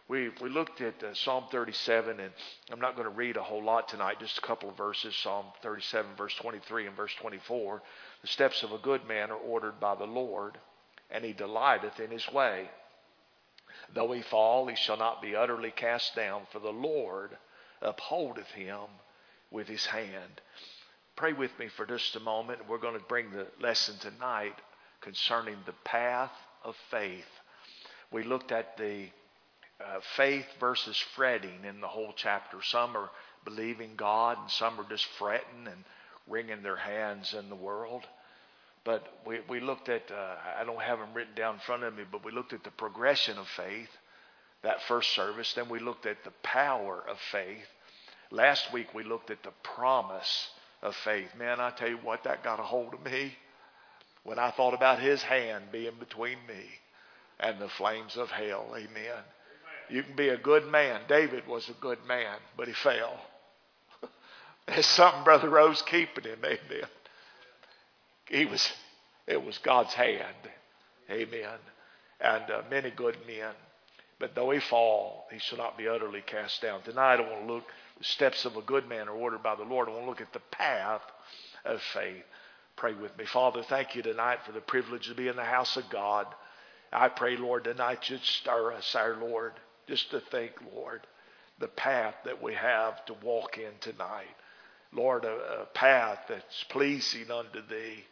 We looked at Psalm 37, and I'm not going to read a whole lot tonight, just a couple of verses. Psalm 37, verse 23 and verse 24. The steps of a good man are ordered by the Lord, and he delighteth in his way. Though he fall, he shall not be utterly cast down, for the Lord upholdeth him with his hand. Pray with me for just a moment. We're going to bring the lesson tonight concerning the path of faith. We looked at the faith versus fretting in the whole chapter. Some are believing God, and some are just fretting and wringing their hands in the world. But we looked at, I don't have them written down in front of me, but we looked at the progression of faith, that first service. Then we looked at the power of faith. Last week we looked at the promise of faith. Man, I tell you what, that got a hold of me when I thought about his hand being between me and the flames of hell. Amen. You can be a good man. David was a good man, but he fell. There's something Brother Rose keeping him. Amen. It was God's hand. Amen. And many good men. But though he fall, he shall not be utterly cast down. Tonight I want to look, the steps of a good man are ordered by the Lord. I want to look at the path of faith. Pray with me. Father, thank you tonight for the privilege to be in the house of God. I pray, Lord, tonight you'd stir us, our Lord, just to think, Lord, the path that we have to walk in tonight. Lord, a path that's pleasing unto thee.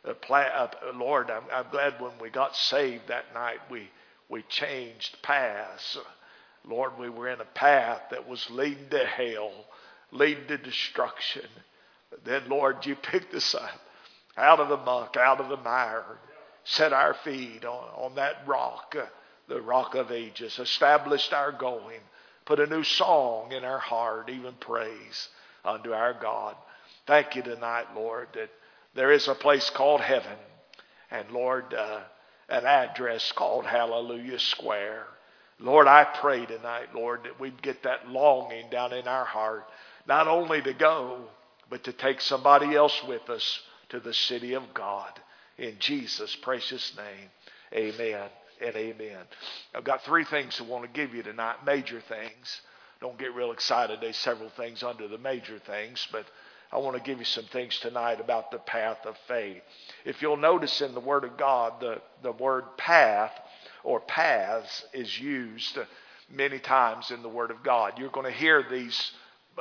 Lord, I'm glad when we got saved that night, we changed paths. Lord, we were in a path that was leading to hell, leading to destruction. But then, Lord, you picked us up out of the muck, out of the mire, set our feet on that rock, the rock of ages, established our going, put a new song in our heart, even praise unto our God. Thank you tonight, Lord, that there is a place called heaven, and Lord, an address called Hallelujah Square. Lord, I pray tonight, Lord, that we'd get that longing down in our heart, not only to go, but to take somebody else with us to the city of God. In Jesus' precious name, amen and amen. I've got three things I want to give you tonight, major things. Don't get real excited. There's several things under the major things, but I want to give you some things tonight about the path of faith. If you'll notice in the Word of God, the word path or paths is used many times in the Word of God. You're going to hear these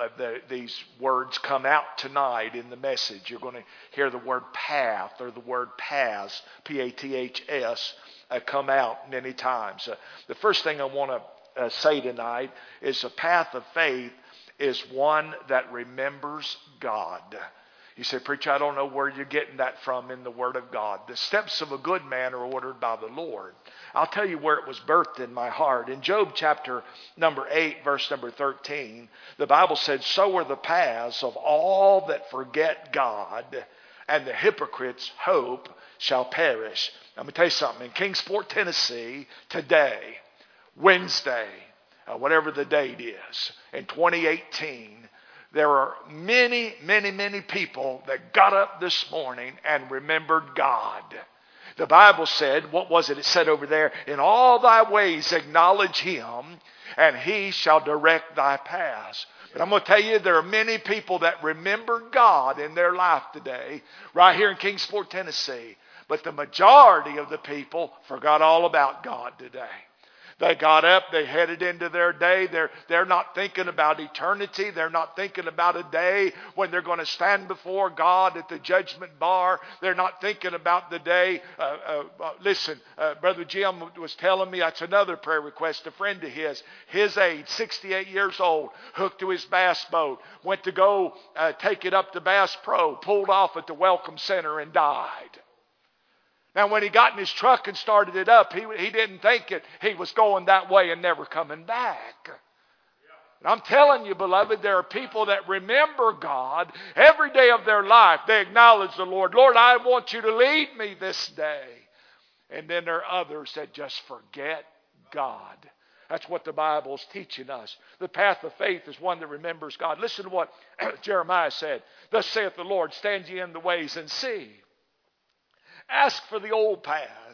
words come out tonight in the message. You're going to hear the word path or the word paths, P-A-T-H-S, come out many times. The first thing I want to say tonight is a path of faith is one that remembers God. You say, preacher, I don't know where you're getting that from in the Word of God. The steps of a good man are ordered by the Lord. I'll tell you where it was birthed in my heart. In Job chapter number 8, verse number 13, the Bible said, so are the paths of all that forget God, and the hypocrite's hope shall perish. Let me tell you something. In Kingsport, Tennessee, today, Wednesday, whatever the date is, in 2018, there are many, many, many people that got up this morning and remembered God. The Bible said, what was it? It said over there, in all thy ways acknowledge him, and he shall direct thy paths. But I'm going to tell you, there are many people that remember God in their life today, right here in Kingsport, Tennessee. But the majority of the people forgot all about God today. They got up, they headed into their day. They're not thinking about eternity. They're not thinking about a day when they're going to stand before God at the judgment bar. They're not thinking about the day. Listen, Brother Jim was telling me, that's another prayer request, a friend of his age, 68 years old, hooked to his bass boat, went to go take it up to Bass Pro, pulled off at the Welcome Center and died. Now, when he got in his truck and started it up, he didn't think he was going that way and never coming back. And I'm telling you, beloved, there are people that remember God every day of their life. They acknowledge the Lord. Lord, I want you to lead me this day. And then there are others that just forget God. That's what the Bible's teaching us. The path of faith is one that remembers God. Listen to what Jeremiah said. Thus saith the Lord, stand ye in the ways and see. Ask for the old paths,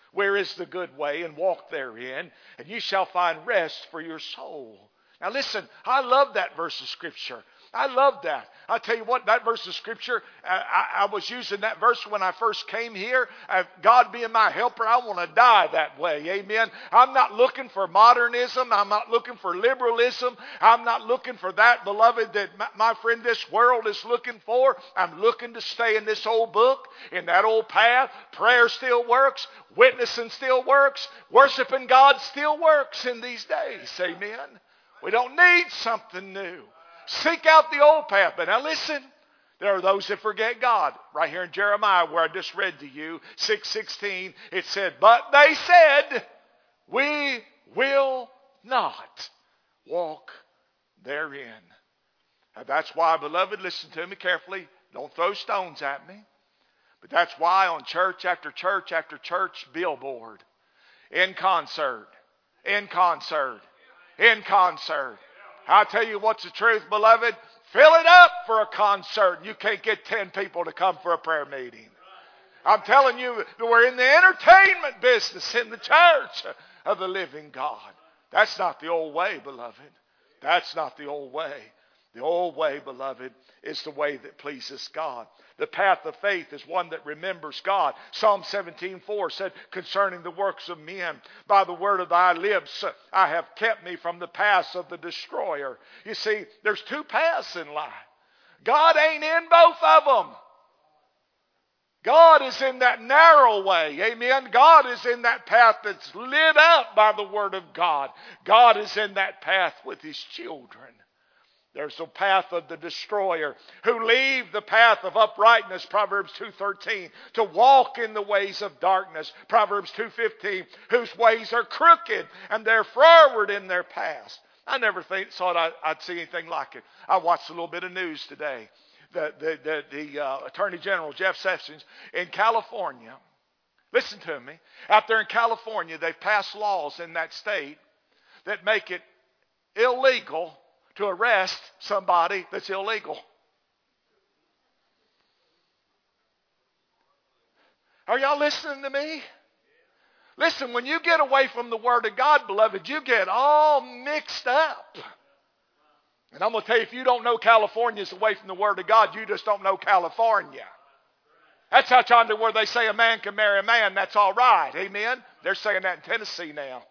where is the good way, and walk therein, and you shall find rest for your soul. Now listen, I love that verse of Scripture. I love that. I'll tell you what, that verse of Scripture, I was using that verse when I first came here. God being my helper, I want to die that way. Amen. I'm not looking for modernism. I'm not looking for liberalism. I'm not looking for that, beloved, that my friend this world is looking for. I'm looking to stay in this old book, in that old path. Prayer still works. Witnessing still works. Worshiping God still works in these days. Amen. We don't need something new. Seek out the old path. But now listen, there are those that forget God. Right here in Jeremiah, where I just read to you, 6:16, it said, but they said, we will not walk therein. Now that's why, beloved, listen to me carefully. Don't throw stones at me. But that's why on church after church after church billboard, in concert, in concert, in concert. I'll tell you what's the truth, beloved. Fill it up for a concert. You can't get 10 people to come for a prayer meeting. I'm telling you, we're in the entertainment business in the church of the living God. That's not the old way, beloved. That's not the old way. The old way, beloved, is the way that pleases God. The path of faith is one that remembers God. Psalm 17:4 said, concerning the works of men, by the word of thy lips, I have kept me from the paths of the destroyer. You see, there's two paths in life. God ain't in both of them. God is in that narrow way. Amen. God is in that path that's lit up by the word of God. God is in that path with his children. There's the path of the destroyer who leave the path of uprightness, Proverbs 2:13, to walk in the ways of darkness, Proverbs 2:15, whose ways are crooked and they're forward in their past. I never thought I'd see anything like it. I watched a little bit of news today. The Attorney General, Jeff Sessions, in California, listen to me, out there in California, they've passed laws in that state that make it illegal to arrest somebody that's illegal. Are y'all listening to me? Listen, when you get away from the Word of God, beloved, you get all mixed up. And I'm going to tell you, if you don't know California is away from the Word of God, you just don't know California. That's how China, where they say a man can marry a man, that's all right. Amen? They're saying that in Tennessee now.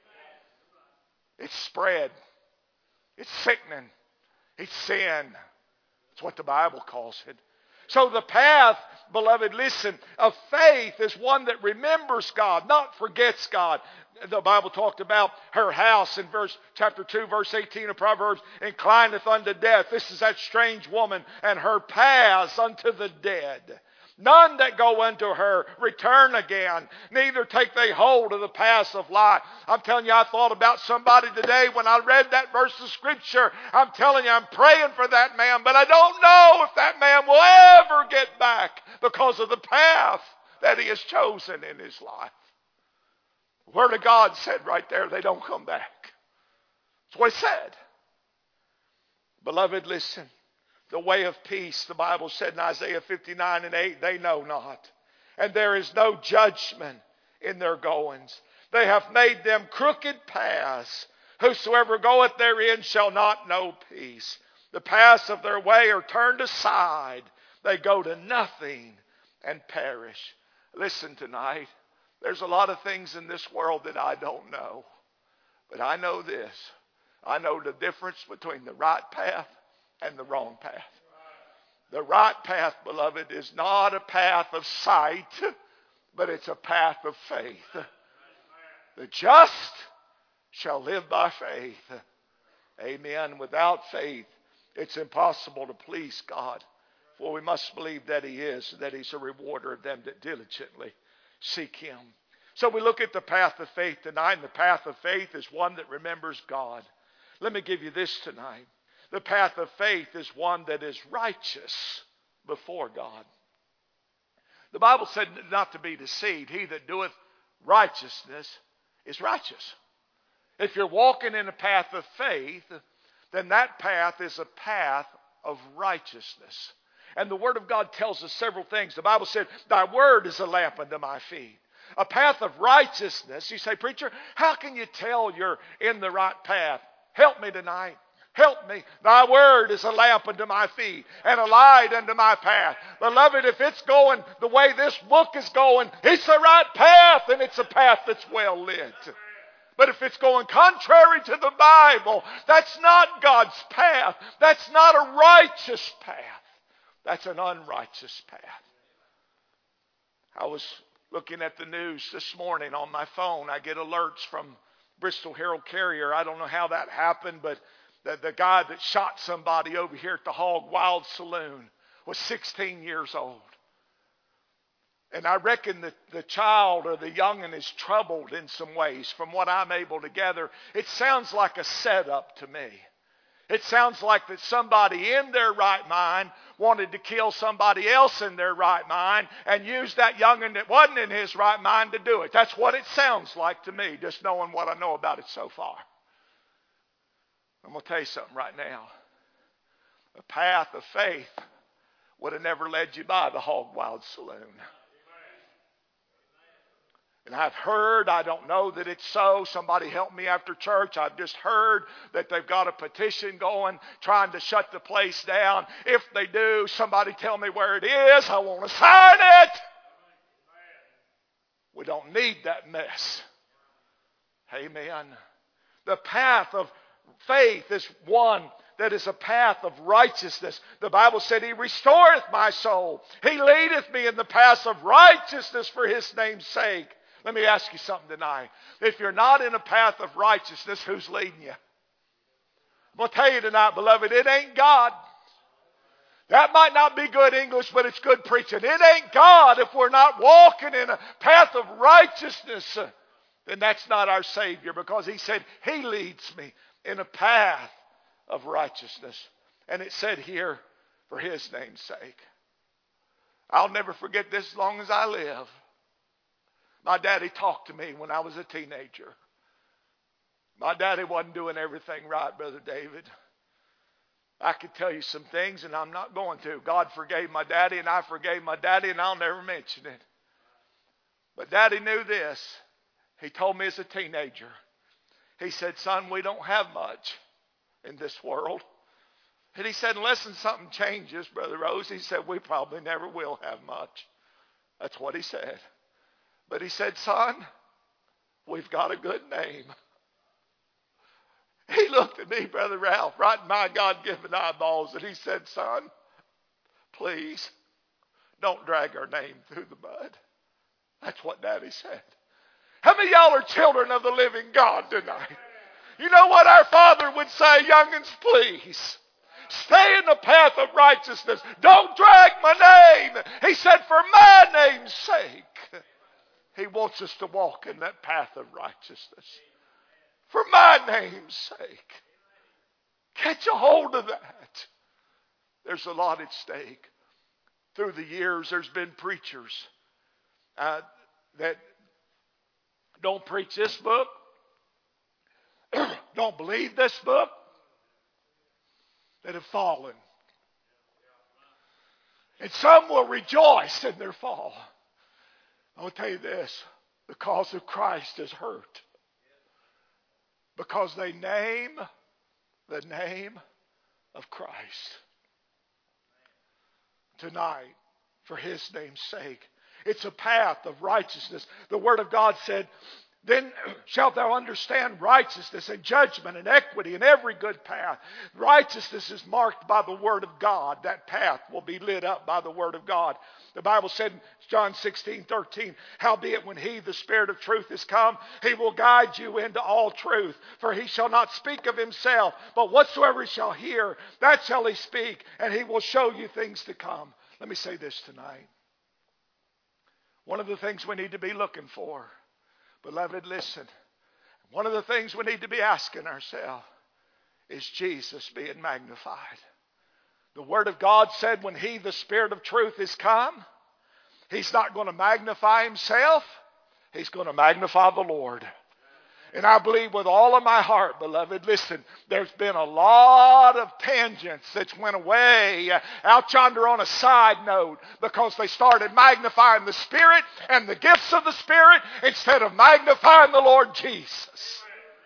It's spread. It's sickening. It's sin. It's what the Bible calls it. So the path, beloved, listen, of faith is one that remembers God, not forgets God. The Bible talked about her house in chapter 2, verse 18 of Proverbs, inclineth unto death. This is that strange woman, and her paths unto the dead. None that go unto her return again, neither take they hold of the paths of life. I'm telling you, I thought about somebody today when I read that verse of Scripture. I'm telling you, I'm praying for that man, but I don't know if that man will ever get back because of the path that he has chosen in his life. The Word of God said right there, they don't come back. That's what it said. Beloved, listen. The way of peace, the Bible said in Isaiah 59:8, they know not. And there is no judgment in their goings. They have made them crooked paths. Whosoever goeth therein shall not know peace. The paths of their way are turned aside. They go to nothing and perish. Listen tonight, there's a lot of things in this world that I don't know. But I know this. I know the difference between the right path and the wrong path. The right path, beloved, is not a path of sight, but it's a path of faith. The just shall live by faith. Amen. Without faith, it's impossible to please God. For we must believe that He is, that He's a rewarder of them that diligently seek Him. So we look at the path of faith tonight, and the path of faith is one that remembers God. Let me give you this tonight. The path of faith is one that is righteous before God. The Bible said not to be deceived. He that doeth righteousness is righteous. If you're walking in a path of faith, then that path is a path of righteousness. And the Word of God tells us several things. The Bible said, thy word is a lamp unto my feet. A path of righteousness. You say, preacher, how can you tell you're in the right path? Help me tonight. Help me. Thy word is a lamp unto my feet and a light unto my path. Beloved, if it's going the way this book is going, it's the right path, and it's a path that's well lit. But if it's going contrary to the Bible, that's not God's path. That's not a righteous path. That's an unrighteous path. I was looking at the news this morning on my phone. I get alerts from Bristol Herald Carrier. I don't know how that happened, but the guy that shot somebody over here at the Hog Wild Saloon was 16 years old. And I reckon that the child or the young'un is troubled in some ways from what I'm able to gather. It sounds like a setup to me. It sounds like that somebody in their right mind wanted to kill somebody else in their right mind and use that young'un that wasn't in his right mind to do it. That's what it sounds like to me, just knowing what I know about it so far. I'm going to tell you something right now. The path of faith would have never led you by the Hog Wild Saloon. And I've heard, I don't know that it's so. Somebody help me after church. I've just heard that they've got a petition going trying to shut the place down. If they do, somebody tell me where it is. I want to sign it. We don't need that mess. Amen. The path of faith is one that is a path of righteousness. The Bible said, He restoreth my soul. He leadeth me in the paths of righteousness for His name's sake. Let me ask you something tonight. If you're not in a path of righteousness, who's leading you? I'm going to tell you tonight, beloved, it ain't God. That might not be good English, but it's good preaching. It ain't God. If we're not walking in a path of righteousness, then that's not our Savior, because He said He leads me in a path of righteousness. And it said here, for His name's sake. I'll never forget this as long as I live. My daddy talked to me when I was a teenager. My daddy wasn't doing everything right, Brother David. I could tell you some things, and I'm not going to. God forgave my daddy, and I forgave my daddy, and I'll never mention it. But Daddy knew this. He told me as a teenager. He said, son, we don't have much in this world. And he said, unless something changes, Brother Rose, he said, we probably never will have much. That's what he said. But he said, son, we've got a good name. He looked at me, Brother Ralph, right in my God-given eyeballs, and he said, son, please don't drag our name through the mud. That's what Daddy said. How many of y'all are children of the living God tonight? You know what our Father would say, young'uns, please. Stay in the path of righteousness. Don't drag my name. He said, for my name's sake. He wants us to walk in that path of righteousness. For my name's sake. Catch a hold of that. There's a lot at stake. Through the years, there's been preachers that don't preach this book, don't believe this book, that have fallen. And some will rejoice in their fall. I'll tell you this, the cause of Christ is hurt. Because they name the name of Christ. Tonight, for His name's sake. It's a path of righteousness. The Word of God said, then shalt thou understand righteousness and judgment and equity and every good path. Righteousness is marked by the Word of God. That path will be lit up by the Word of God. The Bible said in John 16:13, howbeit when He, the Spirit of truth, is come, He will guide you into all truth. For He shall not speak of Himself, but whatsoever He shall hear, that shall He speak, and He will show you things to come. Let me say this tonight. One of the things we need to be looking for, beloved, listen. One of the things we need to be asking ourselves is Jesus being magnified. The Word of God said when He, the Spirit of truth, is come, He's not going to magnify Himself. He's going to magnify the Lord. And I believe with all of my heart, beloved, listen, there's been a lot of tangents that went away out yonder on a side note because they started magnifying the Spirit and the gifts of the Spirit instead of magnifying the Lord Jesus.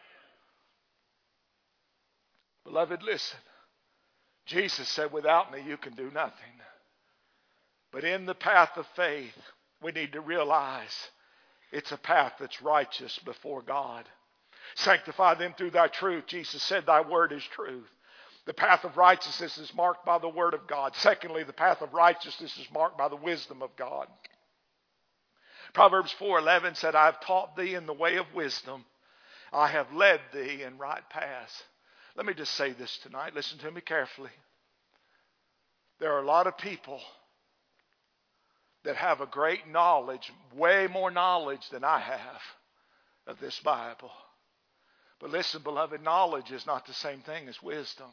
Beloved, listen. Jesus said, without me you can do nothing. But in the path of faith, we need to realize it's a path that's righteous before God. Sanctify them through thy truth. Jesus said, thy word is truth. The path of righteousness is marked by the word of God. Secondly, the path of righteousness is marked by the wisdom of God. Proverbs 4:11 said, I have taught thee in the way of wisdom. I have led thee in right paths. Let me just say this tonight. Listen to me carefully. There are a lot of people that have a great knowledge, way more knowledge than I have of this Bible. But listen, beloved, knowledge is not the same thing as wisdom.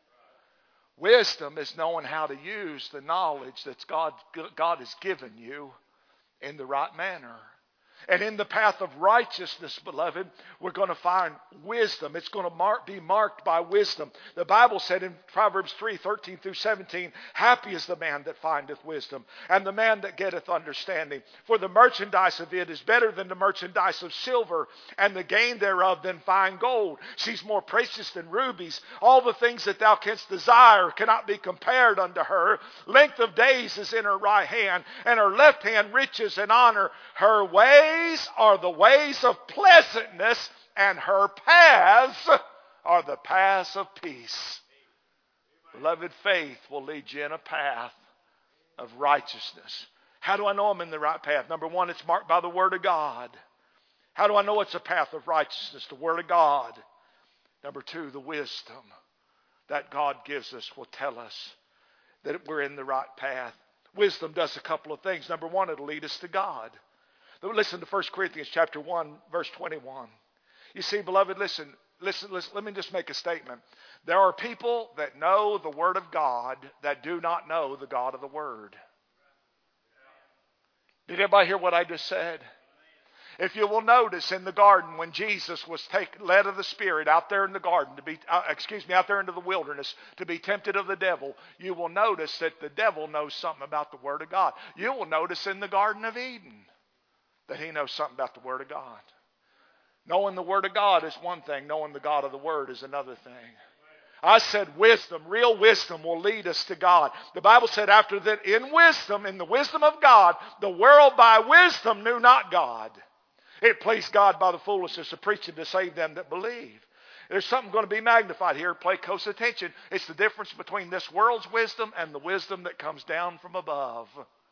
Wisdom is knowing how to use the knowledge that God has given you in the right manner. And in the path of righteousness, beloved, we're going to find wisdom. It's going to be marked by wisdom. The Bible said in Proverbs 3:13 through 17, happy is the man that findeth wisdom, and the man that getteth understanding. For the merchandise of it is better than the merchandise of silver, and the gain thereof than fine gold. She's more precious than rubies. All the things that thou canst desire cannot be compared unto her. Length of days is in her right hand, and her left hand riches and honor. Her ways are the ways of pleasantness, and her paths are the paths of peace. Beloved, faith will lead you in a path of righteousness. How do I know I'm in the right path? Number one, it's marked by the Word of God. How do I know it's a path of righteousness? The Word of God. Number two, the wisdom that God gives us will tell us that we're in the right path. Wisdom does a couple of things. Number one, it'll lead us to God. Listen to 1 Corinthians chapter 1, verse 21. You see, beloved, listen, let me just make a statement. There are people that know the Word of God that do not know the God of the Word. Did everybody hear what I just said? If you will notice in the garden when Jesus was led of the Spirit out there in the garden out there into the wilderness to be tempted of the devil, you will notice that the devil knows something about the Word of God. You will notice in the Garden of Eden that he knows something about the Word of God. Knowing the Word of God is one thing. Knowing the God of the Word is another thing. I said wisdom, real wisdom will lead us to God. The Bible said after that, in the wisdom of God, the world by wisdom knew not God. It pleased God by the foolishness of preaching to save them that believe. There's something going to be magnified here. Pay close attention. It's the difference between this world's wisdom and the wisdom that comes down from above.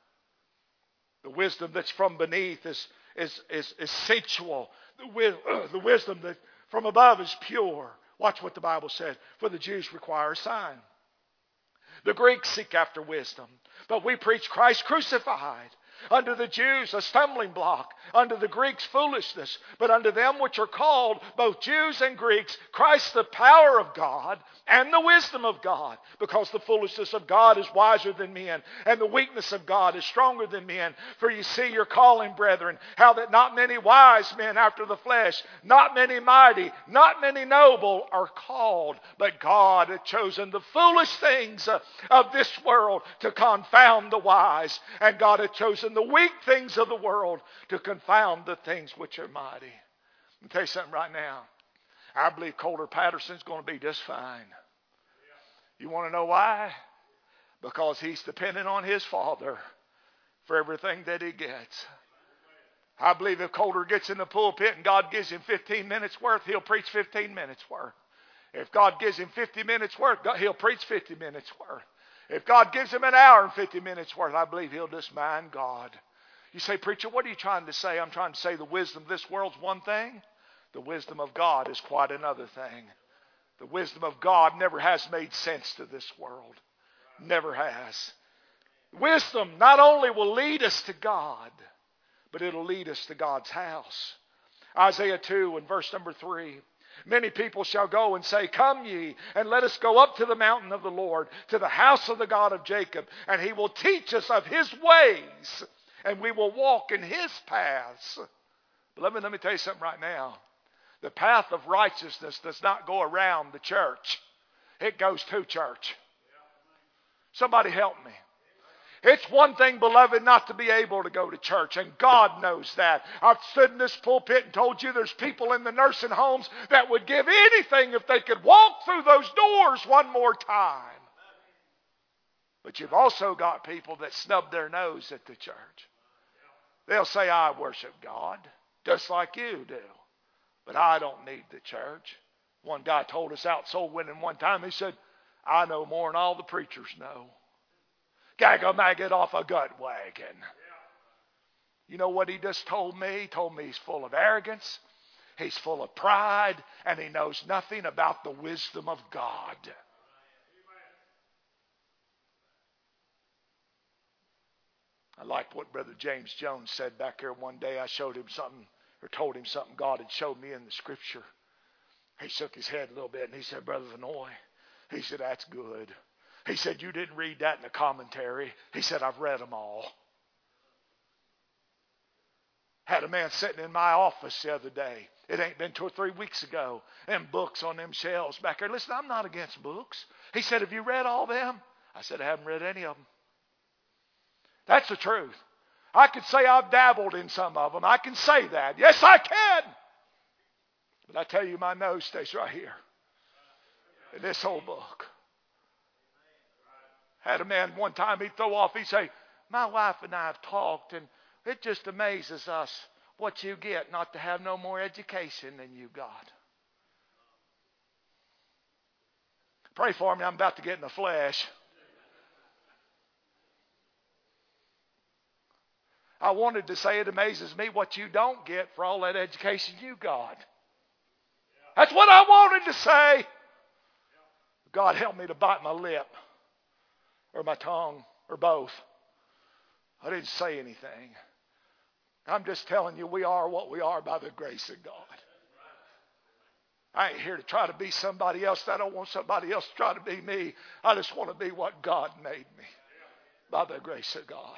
The wisdom that's from beneath is sensual. The wisdom that from above is pure. Watch what the Bible says. For the Jews require a sign. The Greeks seek after wisdom. But we preach Christ crucified. Unto the Jews a stumbling block, unto the Greeks foolishness, but unto them which are called, both Jews and Greeks, Christ the power of God and the wisdom of God, because the foolishness of God is wiser than men, and the weakness of God is stronger than men. For you see your calling, brethren, how that not many wise men after the flesh, not many mighty, not many noble are called, but God hath chosen the foolish things of this world to confound the wise, and God hath chosen the weak things of the world to confound the things which are mighty. Let me tell you something right now. I believe Colter Patterson's going to be just fine. You want to know why? Because he's dependent on his Father for everything that he gets. I believe if Colter gets in the pulpit and God gives him 15 minutes worth, he'll preach 15 minutes worth. If God gives him 50 minutes worth, he'll preach 50 minutes worth. If God gives him an hour and 50 minutes worth, I believe he'll just mind God. You say, preacher, what are you trying to say? I'm trying to say the wisdom of this world's one thing. The wisdom of God is quite another thing. The wisdom of God never has made sense to this world. Never has. Wisdom not only will lead us to God, but it'll lead us to God's house. Isaiah 2 and verse number 3. Many people shall go and say, come ye, and let us go up to the mountain of the Lord, to the house of the God of Jacob, and he will teach us of his ways, and we will walk in his paths. But let me tell you something right now. The path of righteousness does not go around the church. It goes to church. Somebody help me. It's one thing, beloved, not to be able to go to church, and God knows that. I've stood in this pulpit and told you there's people in the nursing homes that would give anything if they could walk through those doors one more time. But you've also got people that snub their nose at the church. They'll say, I worship God, just like you do, but I don't need the church. One guy told us out soul winning one time, he said, I know more than all the preachers know. Gag a maggot off a gut wagon. You know what he just told me? He told me he's full of arrogance, he's full of pride, and he knows nothing about the wisdom of God. I liked what Brother James Jones said back here one day. I showed him something, or told him something God had showed me in the Scripture. He shook his head a little bit and he said, Brother Vanoy, he said, that's good. He said, you didn't read that in the commentary. He said, I've read them all. Had a man sitting in my office the other day. It ain't been 2 or 3 weeks ago. Them books on them shelves back there. Listen, I'm not against books. He said, have you read all them? I said, I haven't read any of them. That's the truth. I could say I've dabbled in some of them. I can say that. Yes, I can. But I tell you, my nose stays right here in this whole book. Had a man one time, he'd throw off, he'd say, my wife and I have talked, and it just amazes us what you get not to have no more education than you got. Pray for me, I'm about to get in the flesh. I wanted to say it amazes me what you don't get for all that education you got. That's what I wanted to say. God help me to bite my lip or my tongue or both. I didn't say anything. I'm just telling you we are what we are by the grace of God. I ain't here to try to be somebody else. I don't want somebody else to try to be me. I just want to be what God made me by the grace of God.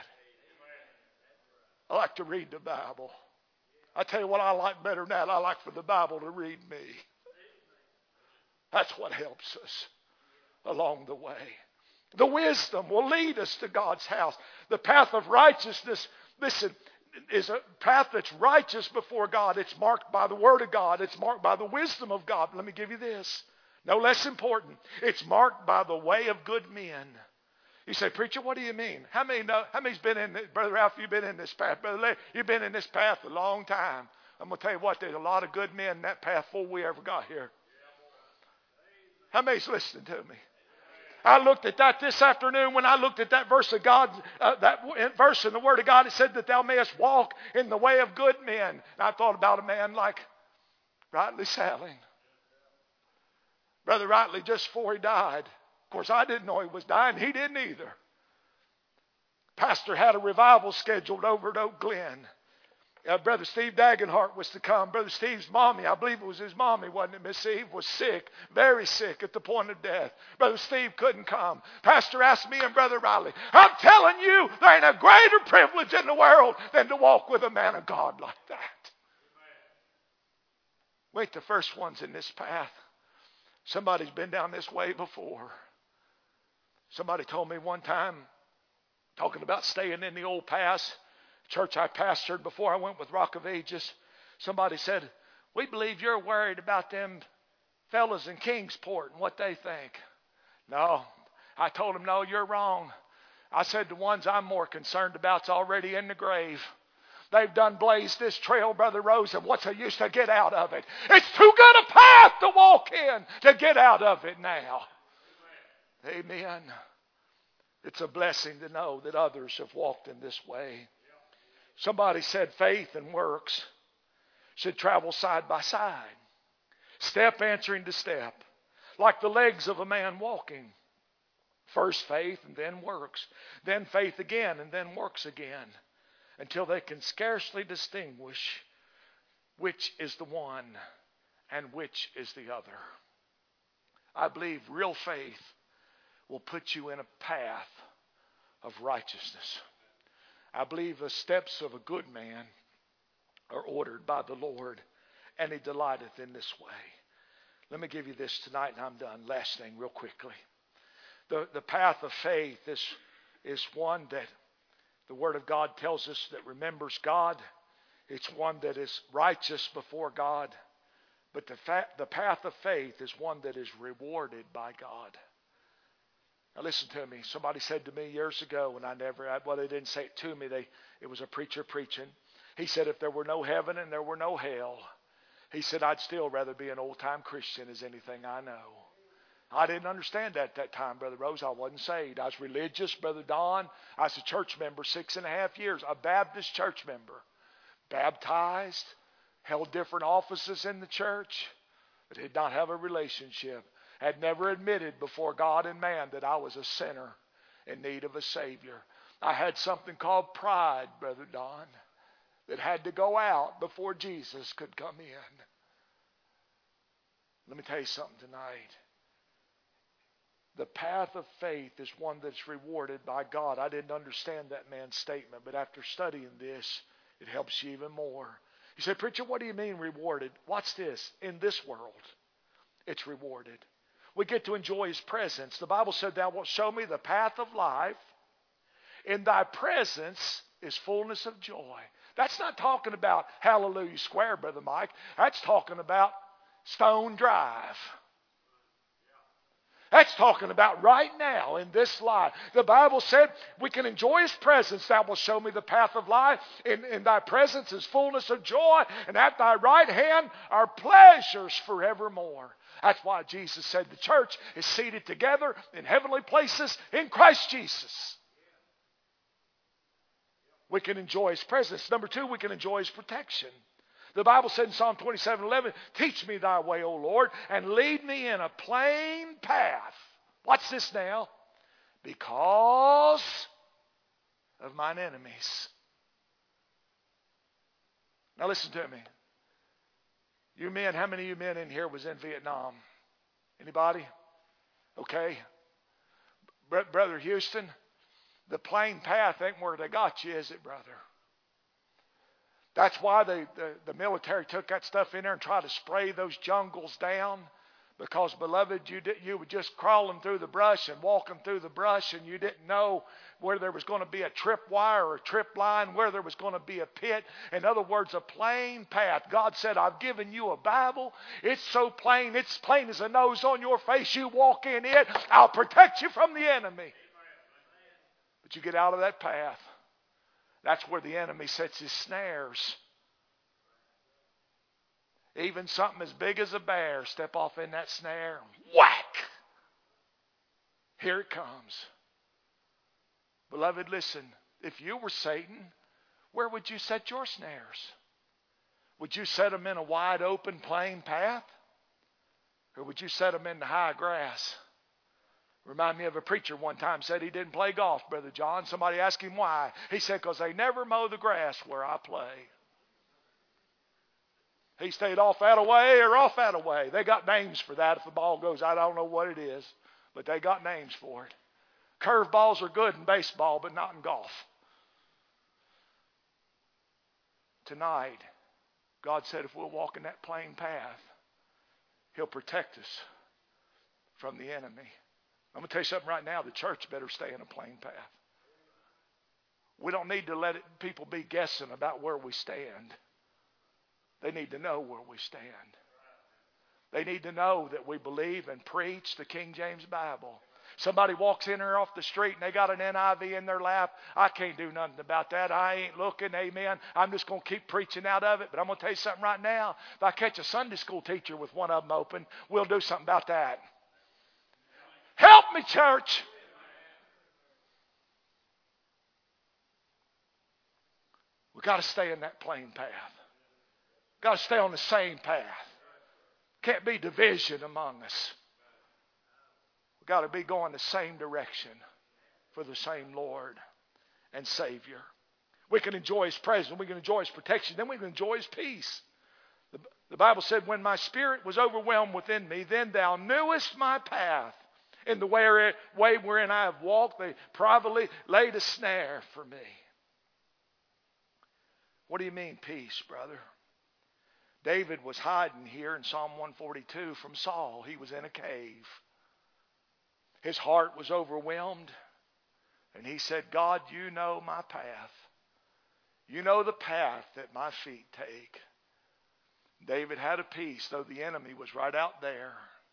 I like to read the Bible. I tell you what I like better than that. I like for the Bible to read me. That's what helps us along the way. The wisdom will lead us to God's house. The path of righteousness, listen, is a path that's righteous before God. It's marked by the Word of God. It's marked by the wisdom of God. Let me give you this. No less important. It's marked by the way of good men. You say, preacher, what do you mean? How many's been in this? Brother Ralph, you've been in this path. Brother Larry, you've been in this path a long time. I'm going to tell you what, there's a lot of good men in that path before we ever got here. How many's listening to me? I looked at that this afternoon when I looked at that verse of God, that verse in the Word of God. It said that thou mayest walk in the way of good men. And I thought about a man like Rightly Salling. Brother Rightly, just before he died. Of course, I didn't know he was dying. He didn't either. Pastor had a revival scheduled over at Oak Glen. Brother Steve Dagenhart was to come. Brother Steve's mommy, I believe it was his mommy, wasn't it, Miss Eve, was sick, very sick at the point of death. Brother Steve couldn't come. Pastor asked me and Brother Riley, I'm telling you, there ain't a greater privilege in the world than to walk with a man of God like that. We ain't the first ones in this path. Somebody's been down this way before. Somebody told me one time, talking about staying in the old paths, church I pastored before I went with Rock of Ages, somebody said, we believe you're worried about them fellas in Kingsport and what they think. No, I told them, no, you're wrong. I said, the ones I'm more concerned about's already in the grave. They've done blazed this trail, Brother Rose, and what's the use to get out of it? It's too good a path to walk in to get out of it now. Amen. It's a blessing to know that others have walked in this way. Somebody said faith and works should travel side by side, step answering to step, like the legs of a man walking. First faith and then works, then faith again and then works again, until they can scarcely distinguish which is the one and which is the other. I believe real faith will put you in a path of righteousness. I believe the steps of a good man are ordered by the Lord. and He delighteth in this way. Let me give you this tonight, and I'm done. Last thing, real quickly. The path of faith is one that the Word of God tells us that remembers God. It's one that is righteous before God. But the path of faith is one that is rewarded by God. Now listen to me. Somebody said to me years ago, and they didn't say it to me. It was a preacher preaching. He said, if there were no heaven and there were no hell, he said, I'd still rather be an old-time Christian as anything I know. I didn't understand that at that time, Brother Rose. I wasn't saved. I was religious, Brother Don. I was a church member 6.5 years, a Baptist church member. Baptized, held different offices in the church, but did not have a relationship. Had never admitted before God and man that I was a sinner in need of a Savior. I had something called pride, Brother Don, that had to go out before Jesus could come in. Let me tell you something tonight. The path of faith is one that's rewarded by God. I didn't understand that man's statement, but after studying this, it helps you even more. You say, preacher, what do you mean rewarded? Watch this. In this world, it's rewarded. We get to enjoy His presence. The Bible said, thou wilt show me the path of life. In thy presence is fullness of joy. That's not talking about Hallelujah Square, Brother Mike. That's talking about Stone Drive. That's talking about right now in this life. The Bible said we can enjoy His presence. Thou wilt show me the path of life. In thy presence is fullness of joy. And at thy right hand are pleasures forevermore. That's why Jesus said the church is seated together in heavenly places in Christ Jesus. We can enjoy His presence. Number 2, we can enjoy His protection. The Bible said in Psalm 27:11, teach me thy way, O Lord, and lead me in a plain path. Watch this now. Because of mine enemies. Now listen to me. You men, how many of you men in here was in Vietnam? Anybody? Okay. Brother Houston, the plain path ain't where they got you, is it, brother? That's why the military took that stuff in there and tried to spray those jungles down. Because, beloved, you were just crawling through the brush and walking through the brush, and you didn't know where there was going to be a trip wire or a trip line, where there was going to be a pit. In other words, a plain path. God said, I've given you a Bible. It's so plain. It's plain as a nose on your face. You walk in it, I'll protect you from the enemy. But you get out of that path. That's where the enemy sets his snares. Even something as big as a bear, step off in that snare, whack! Here it comes. Beloved, listen, if you were Satan, where would you set your snares? Would you set them in a wide open plain path? Or would you set them in the high grass? Remind me of a preacher one time said he didn't play golf, Brother John. Somebody asked him why. He said, because they never mow the grass where I play. He stayed off that away or off that away. They got names for that. If the ball goes out, I don't know what it is, but they got names for it. Curve balls are good in baseball, but not in golf. Tonight, God said if we'll walk in that plain path, He'll protect us from the enemy. I'm going to tell you something right now. The church better stay in a plain path. We don't need to let people be guessing about where we stand. They need to know where we stand. They need to know that we believe and preach the King James Bible. Somebody walks in here off the street and they got an NIV in their lap. I can't do nothing about that. I ain't looking, amen. I'm just going to keep preaching out of it. But I'm going to tell you something right now. If I catch a Sunday school teacher with one of them open, we'll do something about that. Help me, church. We've got to stay in that plain path. Got to stay on the same path. Can't be division among us. We've got to be going the same direction for the same Lord and Savior. We can enjoy His presence. We can enjoy His protection. Then we can enjoy His peace. The Bible said, when my spirit was overwhelmed within me, then thou knewest my path. In the way wherein I have walked, they privately laid a snare for me. What do you mean peace, brother? David was hiding here in Psalm 142 from Saul. He was in a cave. His heart was overwhelmed. And he said, God, you know my path. You know the path that my feet take. David had a peace, though the enemy was right out there.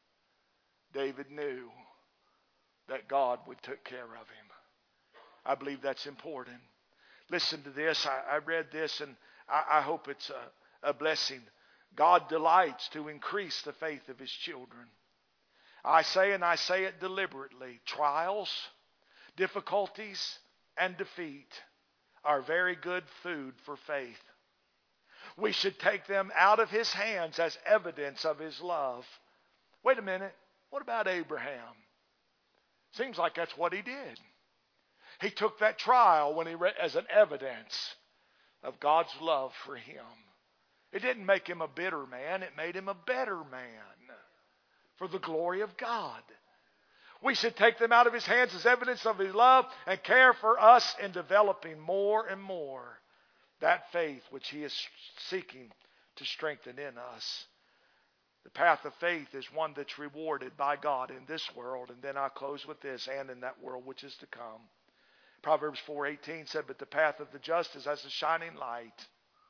David knew that God would take care of him. I believe that's important. Listen to this. I read this, and I hope it's a blessing. God delights to increase the faith of his children. I say, and I say it deliberately, trials, difficulties, and defeat are very good food for faith. We should take them out of his hands as evidence of his love. Wait a minute. What about Abraham? Seems like that's what he did. He took that trial as an evidence of God's love for him. It didn't make him a bitter man. It made him a better man for the glory of God. We should take them out of his hands as evidence of his love and care for us in developing more and more that faith which he is seeking to strengthen in us. The path of faith is one that's rewarded by God in this world. And then I'll close with this, and in that world which is to come. Proverbs 4:18 said, but the path of the just is as a shining light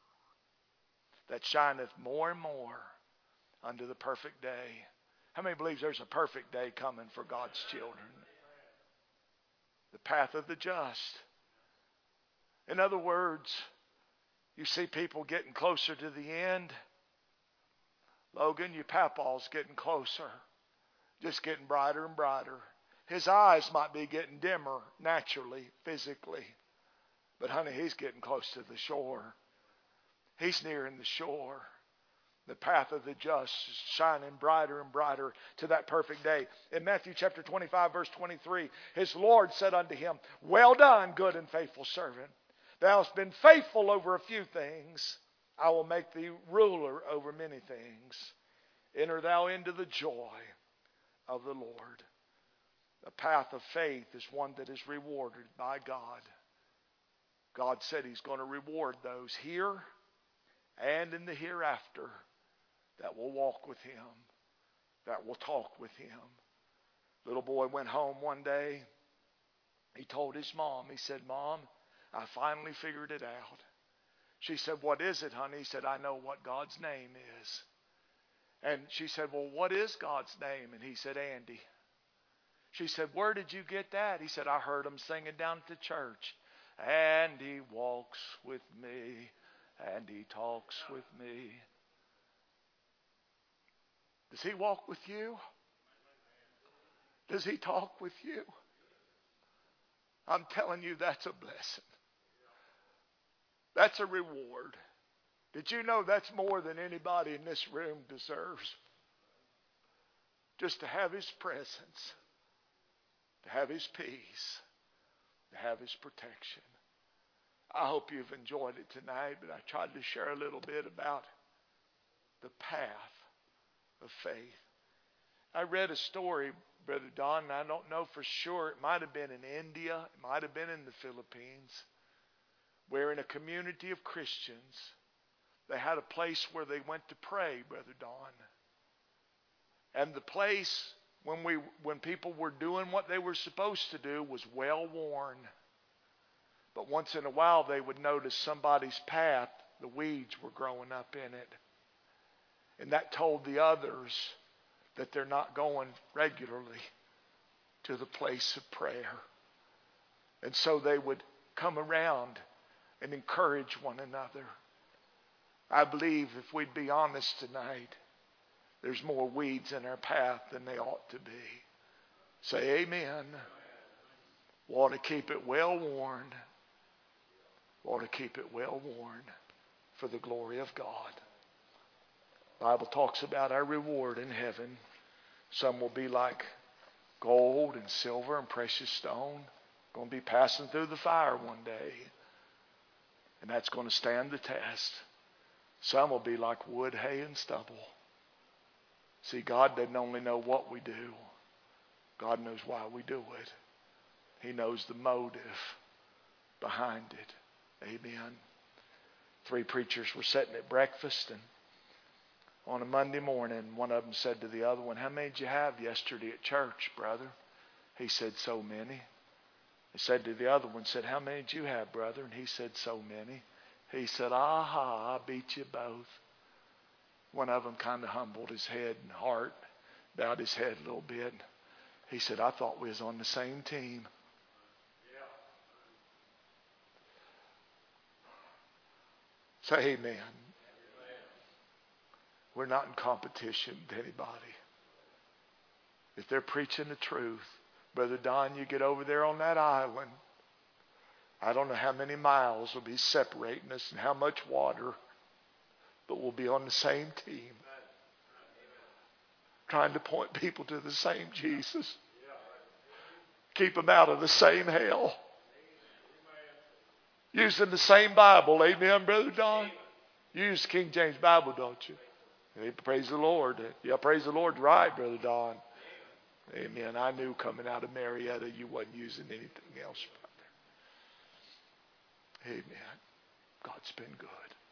that shineth more and more unto the perfect day. How many believes there's a perfect day coming for God's children? The path of the just. In other words, you see people getting closer to the end. Logan, your papaw's getting closer. Just getting brighter and brighter. His eyes might be getting dimmer naturally, physically. But honey, he's getting close to the shore. He's nearing the shore. The path of the just is shining brighter and brighter to that perfect day. In Matthew chapter 25, verse 23, his Lord said unto him, well done, good and faithful servant. Thou hast been faithful over a few things. I will make thee ruler over many things. Enter thou into the joy of the Lord. The path of faith is one that is rewarded by God. God said he's going to reward those here and in the hereafter that will walk with him, that will talk with him. Little boy went home one day. He told his mom, he said, Mom, I finally figured it out. She said, what is it, honey? He said, I know what God's name is. And she said, well, what is God's name? And he said, Andy. She said, where did you get that? He said, I heard him singing down at the church. And he walks with me, and he talks with me. Does he walk with you? Does he talk with you? I'm telling you, that's a blessing. That's a reward. Did you know that's more than anybody in this room deserves? Just to have his presence, to have his peace, to have his protection. I hope you've enjoyed it tonight, but I tried to share a little bit about the path of faith. I read a story, Brother Don, and I don't know for sure. It might have been in India. It might have been in the Philippines, where in a community of Christians, they had a place where they went to pray, Brother Don. And the place, when people were doing what they were supposed to do, was well worn. But once in a while, they would notice somebody's path, the weeds were growing up in it. And that told the others that they're not going regularly to the place of prayer. And so they would come around and encourage one another. I believe if we'd be honest tonight, there's more weeds in our path than they ought to be. Say amen. We ought to keep it well worn. We ought to keep it well worn for the glory of God. The Bible talks about our reward in heaven. Some will be like gold and silver and precious stone. Going to be passing through the fire one day. And that's going to stand the test. Some will be like wood, hay, and stubble. See, God doesn't only know what we do. God knows why we do it. He knows the motive behind it. Amen. 3 preachers were sitting at breakfast, and On a Monday morning, one of them said to the other one, "How many did you have yesterday at church, brother?" He said, "So many." He said to the other one, said, "How many did you have, brother?" And he said, "So many." He said, "Aha, I beat you both." One of them kind of humbled his head and heart, bowed his head a little bit. He said, "I thought we was on the same team." Say amen. We're not in competition with anybody. If they're preaching the truth, Brother Don, you get over there on that island. I don't know how many miles will be separating us and how much water, but we'll be on the same team. Trying to point people to the same Jesus. Keep them out of the same hell. Using the same Bible. Amen, Brother Don? You use the King James Bible, don't you? Hey, praise the Lord. Yeah, praise the Lord. Right, Brother Don. Amen. I knew coming out of Marietta you wasn't using anything else, brother. Amen. God's been good.